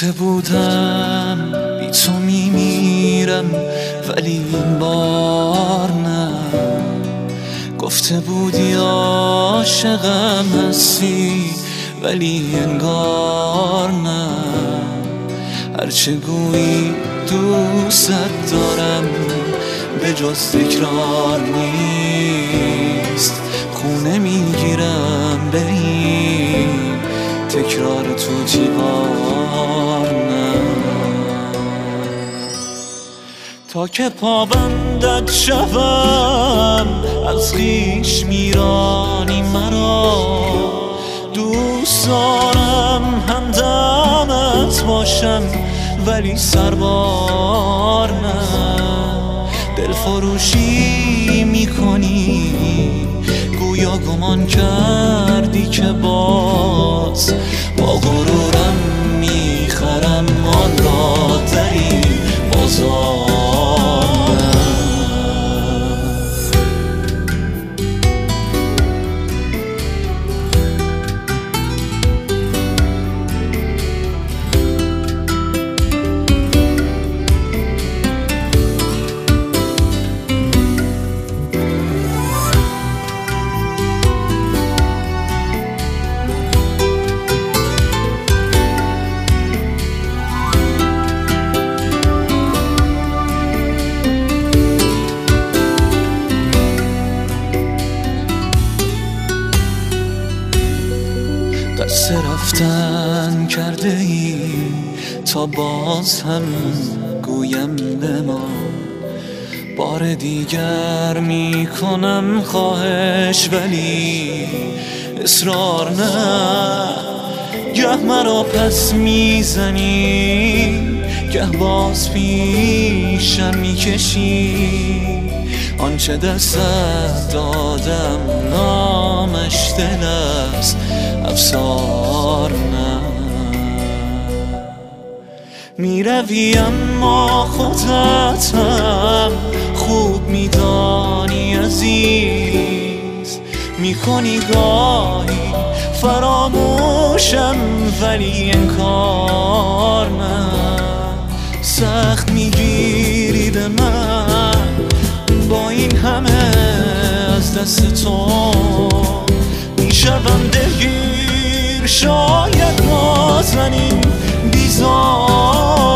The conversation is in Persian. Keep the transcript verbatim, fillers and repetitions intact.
گفته بودم بی تو میمیرم ولی این بار نه. گفته بودی عاشقم هستی ولی انگار نه. هرچه گویی دوست دارم به جز تکرار نیست. خونه میگیرم به این تکرار تو تیوار نه. تا که پابندت شوم از خویش میرانی مرا. دوست دارم همدمت باشم ولی سربار نه. دل فروشی میکنی گویا گمان کردی که باز با غرورم میخرم آن را در این بازار. قصد رفتن کرده ای تا باز هم گویم به ما. بار دیگر میکنم خواهش ولی اصرار نه. گه مرا پس میزنی گه باز پیشم میکشی. آنچه دستت دادم نامش دل است افسار نه. میروی اما خودت هم خوب میدانی عزیز. میکنی گاهی فراموشم ولی انکار نه. سخت میگیری به من با این همه از دست تو. میشوم دلگیر شاید نازنین بیزار